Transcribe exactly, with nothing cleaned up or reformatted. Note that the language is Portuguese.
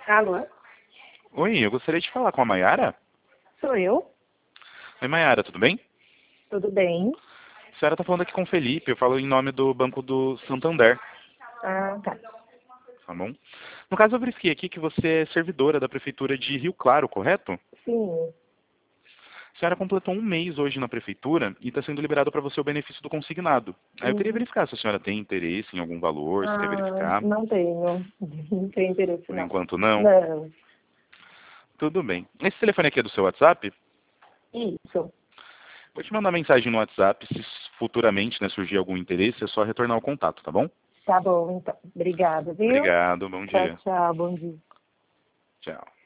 Alô? Oi, eu gostaria de falar com a Mayara. Sou eu? Oi, Mayara, tudo bem? Tudo bem? A senhora está falando aqui com o Felipe, eu falo em nome do Banco do Santander, Ah, tá. tá bom? No caso, eu verifiquei aqui que você é servidora da Prefeitura de Rio Claro, correto? Sim. A senhora completou um mês hoje na Prefeitura e está sendo liberado para você o benefício do consignado. Aí eu queria Uhum. verificar se a senhora tem interesse em algum valor, se quer Ah, verificar. não tenho. Não tenho interesse, Por não. enquanto, não. Não. Tudo bem. Esse telefone aqui é do seu WhatsApp? Isso. Vou te mandar mensagem no WhatsApp, se futuramente, né, surgir algum interesse, é só retornar o contato, tá bom? Tá bom, então. Obrigada, viu? Obrigado, bom Tchau, dia. tchau. Bom dia. Tchau.